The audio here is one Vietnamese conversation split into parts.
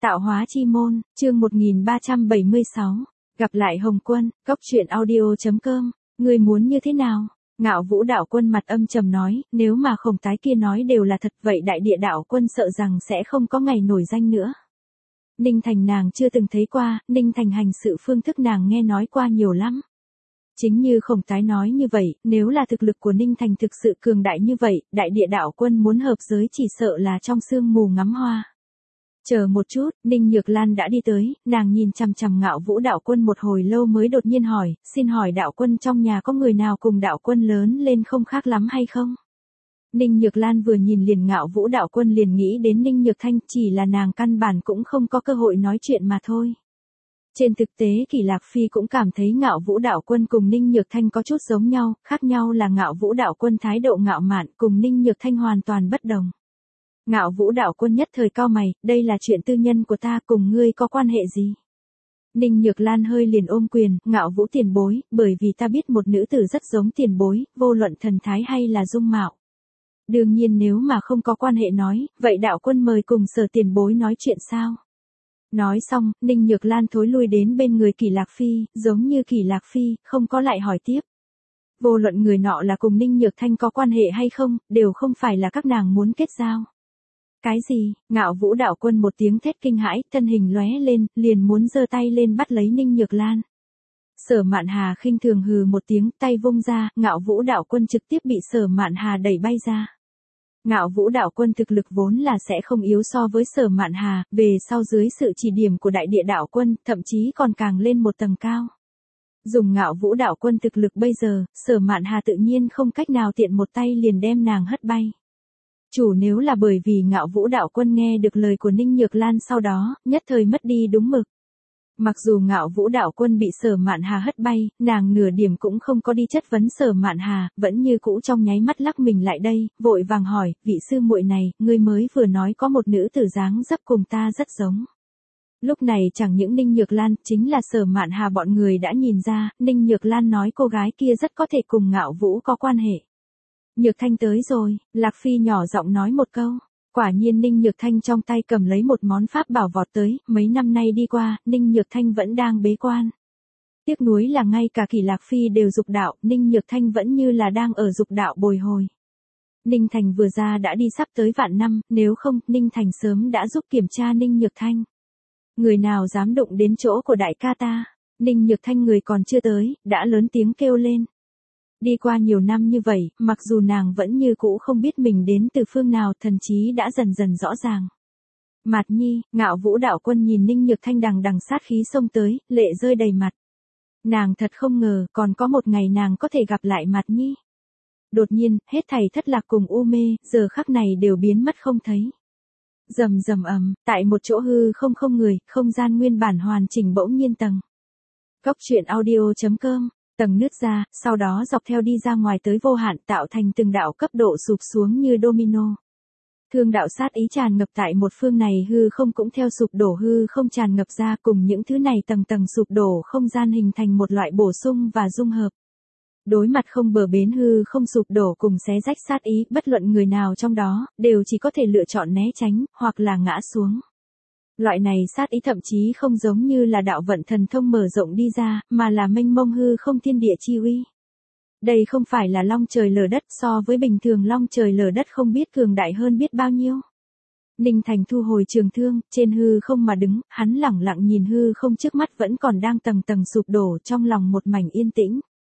Tạo hóa chi môn, chương 1376. Gặp lại Hồng Quân, Cốc truyện audio.com. Ngươi muốn như thế nào? Ngạo Vũ Đạo Quân mặt âm trầm nói, nếu mà Khổng Tái kia nói đều là thật, vậy Đại Địa Đạo Quân sợ rằng sẽ không có ngày nổi danh nữa. Ninh Thành nàng chưa từng thấy qua, Ninh Thành hành sự phương thức nàng nghe nói qua nhiều lắm. Chính như Khổng Tái nói như vậy, nếu là thực lực của Ninh Thành thực sự cường đại như vậy, Đại Địa Đạo Quân muốn hợp giới chỉ sợ là trong sương mù ngắm hoa. Chờ một chút, Ninh Nhược Lan đã đi tới, nàng nhìn chằm chằm Ngạo Vũ Đạo Quân một hồi lâu mới đột nhiên hỏi, xin hỏi Đạo Quân trong nhà có người nào cùng Đạo Quân lớn lên không khác lắm hay không? Ninh Nhược Lan vừa nhìn liền Ngạo Vũ Đạo Quân liền nghĩ đến Ninh Nhược Thanh, chỉ là nàng căn bản cũng không có cơ hội nói chuyện mà thôi. Trên thực tế Kỷ Lạc Phi cũng cảm thấy Ngạo Vũ Đạo Quân cùng Ninh Nhược Thanh có chút giống nhau, khác nhau là Ngạo Vũ Đạo Quân thái độ ngạo mạn cùng Ninh Nhược Thanh hoàn toàn bất đồng. Ngạo Vũ Đạo Quân nhất thời cau mày, đây là chuyện tư nhân của ta, cùng ngươi có quan hệ gì? Ninh Nhược Lan hơi liền ôm quyền, Ngạo Vũ tiền bối, bởi vì ta biết một nữ tử rất giống tiền bối, vô luận thần thái hay là dung mạo. Đương nhiên nếu mà không có quan hệ nói, vậy Đạo Quân mời cùng Sở tiền bối nói chuyện sao? Nói xong, Ninh Nhược Lan thối lui đến bên người Kỷ Lạc Phi, giống như Kỷ Lạc Phi, không có lại hỏi tiếp. Vô luận người nọ là cùng Ninh Nhược Thanh có quan hệ hay không, đều không phải là các nàng muốn kết giao. Cái gì? Ngạo Vũ Đạo Quân một tiếng thét kinh hãi, thân hình lóe lên, liền muốn giơ tay lên bắt lấy Ninh Nhược Lan. Sở Mạn Hà khinh thường hừ một tiếng, tay vung ra, Ngạo Vũ Đạo Quân trực tiếp bị Sở Mạn Hà đẩy bay ra. Ngạo Vũ Đạo Quân thực lực vốn là sẽ không yếu so với Sở Mạn Hà, về sau dưới sự chỉ điểm của Đại Địa Đạo Quân, thậm chí còn càng lên một tầng cao. Dùng Ngạo Vũ Đạo Quân thực lực bây giờ, Sở Mạn Hà tự nhiên không cách nào tiện một tay liền đem nàng hất bay. Chủ nếu là bởi vì Ngạo Vũ Đạo Quân nghe được lời của Ninh Nhược Lan sau đó, nhất thời mất đi đúng mực. Mặc dù Ngạo Vũ Đạo Quân bị Sở Mạn Hà hất bay, nàng nửa điểm cũng không có đi chất vấn Sở Mạn Hà, vẫn như cũ trong nháy mắt lắc mình lại đây, vội vàng hỏi, vị sư muội này, ngươi mới vừa nói có một nữ tử dáng dấp cùng ta rất giống. Lúc này chẳng những Ninh Nhược Lan, chính là Sở Mạn Hà bọn người đã nhìn ra, Ninh Nhược Lan nói cô gái kia rất có thể cùng Ngạo Vũ có quan hệ. Nhược Thanh tới rồi, Lạc Phi nhỏ giọng nói một câu. Quả nhiên Ninh Nhược Thanh trong tay cầm lấy một món pháp bảo vọt tới, mấy năm nay đi qua, Ninh Nhược Thanh vẫn đang bế quan. Tiếc nuối là ngay cả Kỷ Lạc Phi đều dục đạo, Ninh Nhược Thanh vẫn như là đang ở dục đạo bồi hồi. Ninh Thành vừa ra đã đi sắp tới vạn năm, nếu không, Ninh Thành sớm đã giúp kiểm tra Ninh Nhược Thanh. Người nào dám đụng đến chỗ của đại ca ta? Ninh Nhược Thanh người còn chưa tới, đã lớn tiếng kêu lên. Đi qua nhiều năm như vậy, mặc dù nàng vẫn như cũ không biết mình đến từ phương nào, thần trí đã dần dần rõ ràng. Mạt Nhi, Ngạo Vũ Đạo Quân nhìn Ninh Nhược Thanh đằng đằng sát khí xông tới, lệ rơi đầy mặt. Nàng thật không ngờ, còn có một ngày nàng có thể gặp lại Mạt Nhi. Đột nhiên, hết thảy thất lạc cùng u mê, giờ khắc này đều biến mất không thấy. Rầm rầm ầm, tại một chỗ hư không người, không gian nguyên bản hoàn chỉnh bỗng nhiên tầng. Cốc truyện audio.com. Tầng nứt ra, sau đó dọc theo đi ra ngoài tới vô hạn tạo thành từng đạo cấp độ sụp xuống như domino. Thương đạo sát ý tràn ngập tại một phương này hư không cũng theo sụp đổ hư không tràn ngập ra cùng những thứ này tầng tầng sụp đổ không gian hình thành một loại bổ sung và dung hợp. Đối mặt không bờ bến hư không sụp đổ cùng xé rách sát ý, bất luận người nào trong đó, đều chỉ có thể lựa chọn né tránh, hoặc là ngã xuống. Loại này sát ý thậm chí không giống như là đạo vận thần thông mở rộng đi ra, mà là mênh mông hư không thiên địa chi uy. Đây không phải là long trời lở đất, so với bình thường long trời lở đất không biết cường đại hơn biết bao nhiêu. Ninh Thành thu hồi trường thương, trên hư không mà đứng, hắn lẳng lặng nhìn hư không trước mắt vẫn còn đang tầng tầng sụp đổ, trong lòng một mảnh yên tĩnh.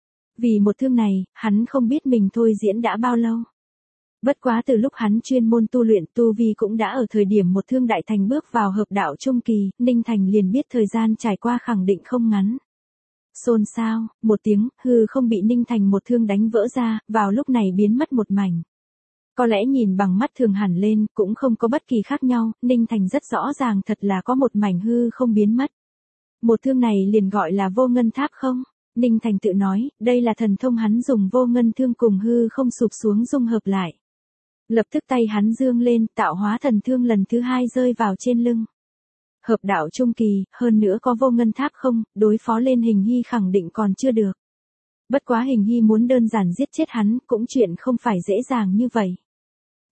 Vì một thương này, hắn không biết mình thôi diễn đã bao lâu. Bất quá từ lúc hắn chuyên môn tu luyện tu vi cũng đã ở thời điểm một thương đại thành bước vào hợp đạo trung kỳ, Ninh Thành liền biết thời gian trải qua khẳng định không ngắn. Xôn xao, một tiếng, hư không bị Ninh Thành một thương đánh vỡ ra, vào lúc này biến mất một mảnh. Có lẽ nhìn bằng mắt thường hẳn lên, cũng không có bất kỳ khác nhau, Ninh Thành rất rõ ràng thật là có một mảnh hư không biến mất. Một thương này liền gọi là vô ngân tháp không? Ninh Thành tự nói, đây là thần thông hắn dùng vô ngân thương cùng hư không sụp xuống dung hợp lại. Lập tức tay hắn dương lên, tạo hóa thần thương lần thứ hai rơi vào trên lưng. Hợp đạo trung kỳ, hơn nữa có vô ngân tháp không, đối phó lên Hình Hy khẳng định còn chưa được. Bất quá Hình Hy muốn đơn giản giết chết hắn, cũng chuyện không phải dễ dàng như vậy.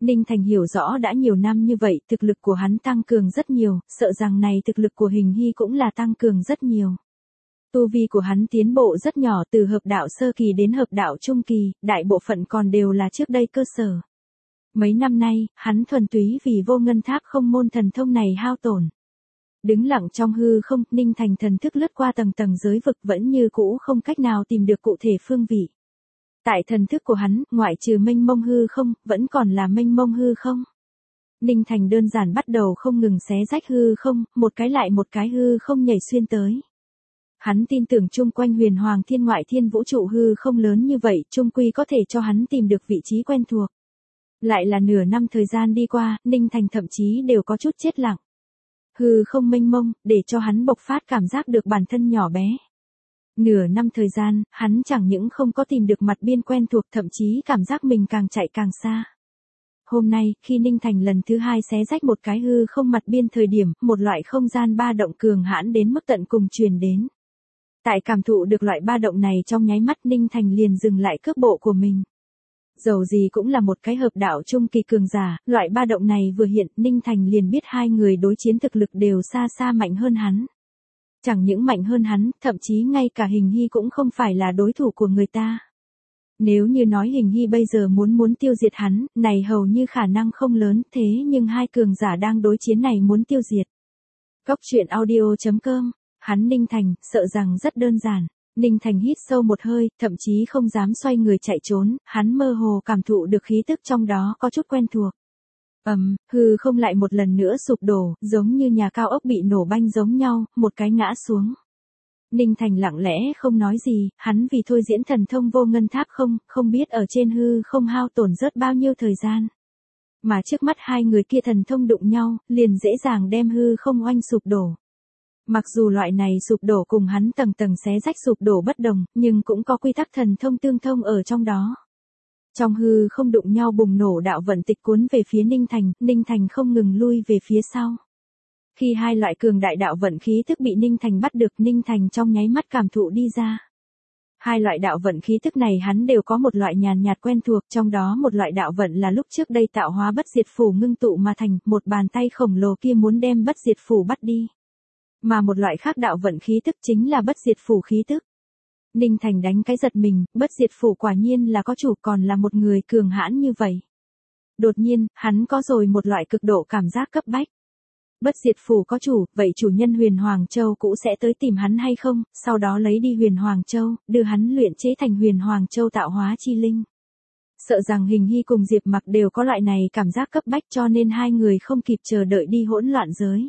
Ninh Thành hiểu rõ đã nhiều năm như vậy, thực lực của hắn tăng cường rất nhiều, sợ rằng này thực lực của Hình Hy cũng là tăng cường rất nhiều. Tu vi của hắn tiến bộ rất nhỏ, từ hợp đạo sơ kỳ đến hợp đạo trung kỳ, đại bộ phận còn đều là trước đây cơ sở. Mấy năm nay, hắn thuần túy vì vô ngân tháp không môn thần thông này hao tổn. Đứng lặng trong hư không, Ninh Thành thần thức lướt qua tầng tầng giới vực vẫn như cũ không cách nào tìm được cụ thể phương vị. Tại thần thức của hắn, ngoại trừ mênh mông hư không, vẫn còn là mênh mông hư không. Ninh Thành đơn giản bắt đầu không ngừng xé rách hư không, một cái lại một cái hư không nhảy xuyên tới. Hắn tin tưởng chung quanh huyền hoàng thiên ngoại thiên vũ trụ hư không lớn như vậy, chung quy có thể cho hắn tìm được vị trí quen thuộc. Lại là nửa năm thời gian đi qua, Ninh Thành thậm chí đều có chút chết lặng. Hư không mênh mông, để cho hắn bộc phát cảm giác được bản thân nhỏ bé. Nửa năm thời gian, hắn chẳng những không có tìm được mặt biên quen thuộc, thậm chí cảm giác mình càng chạy càng xa. Hôm nay, khi Ninh Thành lần thứ hai xé rách một cái hư không mặt biên thời điểm, một loại không gian ba động cường hãn đến mức tận cùng truyền đến. Tại cảm thụ được loại ba động này trong nháy mắt, Ninh Thành liền dừng lại cước bộ của mình. Dầu gì cũng là một cái hợp đạo trung kỳ cường giả, loại ba động này vừa hiện, Ninh Thành liền biết hai người đối chiến thực lực đều xa xa mạnh hơn hắn. Chẳng những mạnh hơn hắn, thậm chí ngay cả Hình Hy cũng không phải là đối thủ của người ta. Nếu như nói Hình Hy bây giờ muốn tiêu diệt hắn, này hầu như khả năng không lớn, thế nhưng hai cường giả đang đối chiến này muốn tiêu diệt. Cốc truyện audio.com, hắn Ninh Thành, sợ rằng rất đơn giản. Ninh Thành hít sâu một hơi, thậm chí không dám xoay người chạy trốn, hắn mơ hồ cảm thụ được khí tức trong đó có chút quen thuộc. Hư không lại một lần nữa sụp đổ, giống như nhà cao ốc bị nổ banh giống nhau, một cái ngã xuống. Ninh Thành lặng lẽ không nói gì, hắn vì thôi diễn thần thông vô ngân tháp không biết ở trên hư không hao tổn rớt bao nhiêu thời gian. Mà trước mắt hai người kia thần thông đụng nhau, liền dễ dàng đem hư không oanh sụp đổ. Mặc dù loại này sụp đổ cùng hắn tầng tầng xé rách sụp đổ bất đồng, nhưng cũng có quy tắc thần thông tương thông ở trong đó. Trong hư không đụng nhau bùng nổ đạo vận tịch cuốn về phía Ninh Thành không ngừng lui về phía sau. Khi hai loại cường đại đạo vận khí tức bị Ninh Thành bắt được, Ninh Thành trong nháy mắt cảm thụ đi ra. Hai loại đạo vận khí tức này hắn đều có một loại nhàn nhạt quen thuộc, trong đó một loại đạo vận là lúc trước đây tạo hóa bất diệt phủ ngưng tụ mà thành, một bàn tay khổng lồ kia muốn đem bất diệt phủ bắt đi. Mà một loại khác đạo vận khí tức chính là bất diệt phủ khí tức. Ninh Thành đánh cái giật mình, bất diệt phủ quả nhiên là có chủ, còn là một người cường hãn như vậy. Đột nhiên, hắn có rồi một loại cực độ cảm giác cấp bách. Bất diệt phủ có chủ, vậy chủ nhân Huyền Hoàng Châu cũ sẽ tới tìm hắn hay không, sau đó lấy đi Huyền Hoàng Châu, đưa hắn luyện chế thành Huyền Hoàng Châu tạo hóa chi linh. Sợ rằng Hình Hy cùng Diệp Mặc đều có loại này cảm giác cấp bách, cho nên hai người không kịp chờ đợi đi hỗn loạn giới.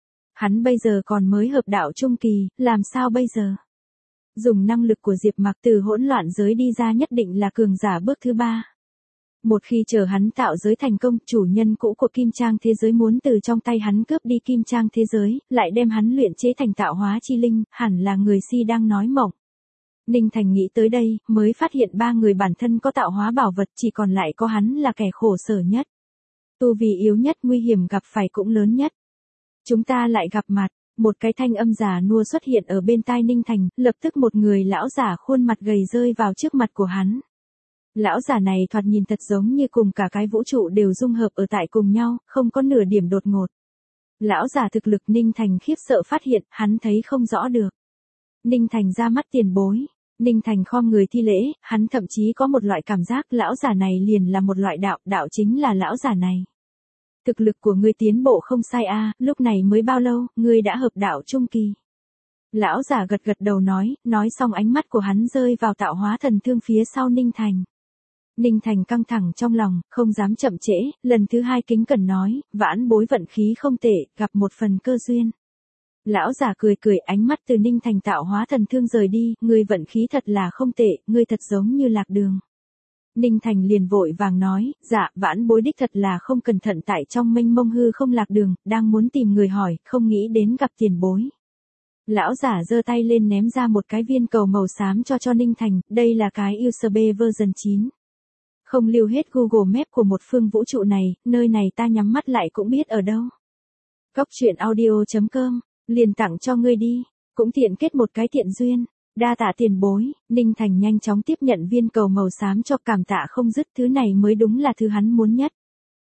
Hắn bây giờ còn mới hợp đạo trung kỳ, làm sao bây giờ? Dùng năng lực của Diệp Mặc từ hỗn loạn giới đi ra nhất định là cường giả bước thứ 3. Một khi chờ hắn tạo giới thành công, chủ nhân cũ của Kim Trang thế giới muốn từ trong tay hắn cướp đi Kim Trang thế giới, lại đem hắn luyện chế thành tạo hóa chi linh, hẳn là người si đang nói mộng. Ninh Thành nghĩ tới đây, mới phát hiện ba người bản thân có tạo hóa bảo vật, chỉ còn lại có hắn là kẻ khổ sở nhất. Tu vi yếu nhất, nguy hiểm gặp phải cũng lớn nhất. Chúng ta lại gặp mặt, một cái thanh âm già nua xuất hiện ở bên tai Ninh Thành, lập tức một người lão giả khuôn mặt gầy rơi vào trước mặt của hắn. Lão giả này thoạt nhìn thật giống như cùng cả cái vũ trụ đều dung hợp ở tại cùng nhau, không có nửa điểm đột ngột. Lão giả thực lực Ninh Thành khiếp sợ phát hiện, hắn thấy không rõ được. Ninh Thành ra mắt tiền bối. Ninh Thành khom người thi lễ, hắn thậm chí có một loại cảm giác lão giả này liền là một loại đạo chính là lão giả này. Thực lực của ngươi tiến bộ không sai a, lúc này mới bao lâu, ngươi đã hợp đạo trung kỳ. Lão giả gật gật đầu nói xong ánh mắt của hắn rơi vào tạo hóa thần thương phía sau Ninh Thành. Ninh Thành căng thẳng trong lòng, không dám chậm trễ, lần thứ hai kính cẩn nói, vãn bối vận khí không tệ, gặp một phần cơ duyên. Lão giả cười ánh mắt từ Ninh Thành tạo hóa thần thương rời đi, ngươi vận khí thật là không tệ, ngươi thật giống như lạc đường. Ninh Thành liền vội vàng nói, dạ, vãn bối đích thật là không cẩn thận tại trong mênh mông hư không lạc đường, đang muốn tìm người hỏi, không nghĩ đến gặp tiền bối. Lão giả giơ tay lên ném ra một cái viên cầu màu xám cho Ninh Thành, đây là cái USB version 9. Không lưu hết Google Maps của một phương vũ trụ này, nơi này ta nhắm mắt lại cũng biết ở đâu. Cốc truyện audio.com, liền tặng cho ngươi đi, cũng tiện kết một cái thiện duyên. Đa tạ tiền bối, Ninh Thành nhanh chóng tiếp nhận viên cầu màu xám cho, cảm tạ không dứt, thứ này mới đúng là thứ hắn muốn nhất.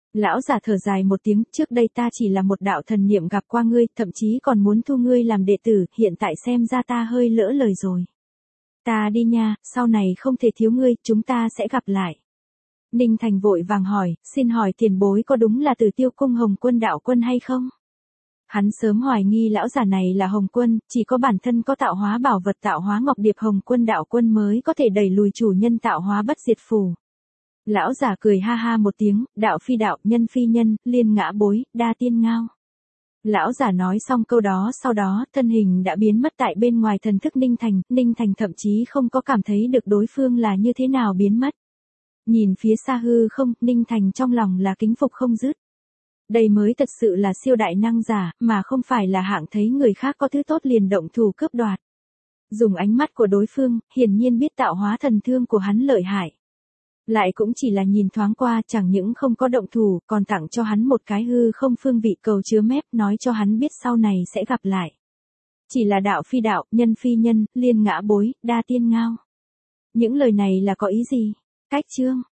Lão giả thở dài một tiếng, trước đây ta chỉ là một đạo thần niệm gặp qua ngươi, thậm chí còn muốn thu ngươi làm đệ tử, hiện tại xem ra ta hơi lỡ lời rồi. Ta đi nha, sau này không thể thiếu ngươi, chúng ta sẽ gặp lại. Ninh Thành vội vàng hỏi, xin hỏi tiền bối có đúng là Tử Tiêu Cung Hồng Quân đạo quân hay không? Hắn sớm hoài nghi lão giả này là Hồng Quân, chỉ có bản thân có tạo hóa bảo vật tạo hóa ngọc điệp Hồng Quân đạo quân mới có thể đẩy lùi chủ nhân tạo hóa bất diệt phù. Lão giả cười ha ha một tiếng, đạo phi đạo, nhân phi nhân, liên ngã bối, đa tiên ngao. Lão giả nói xong câu đó, sau đó, thân hình đã biến mất tại bên ngoài thần thức Ninh Thành thậm chí không có cảm thấy được đối phương là như thế nào biến mất. Nhìn phía xa hư không, Ninh Thành trong lòng là kính phục không dứt. Đây mới thật sự là siêu đại năng giả, mà không phải là hạng thấy người khác có thứ tốt liền động thủ cướp đoạt. Dùng ánh mắt của đối phương, hiển nhiên biết tạo hóa thần thương của hắn lợi hại. Lại cũng chỉ là nhìn thoáng qua, chẳng những không có động thủ, còn tặng cho hắn một cái hư không phương vị cầu chứa mép, nói cho hắn biết sau này sẽ gặp lại. Chỉ là đạo phi đạo, nhân phi nhân, liên ngã bối, đa tiên ngao. Những lời này là có ý gì? Cách chương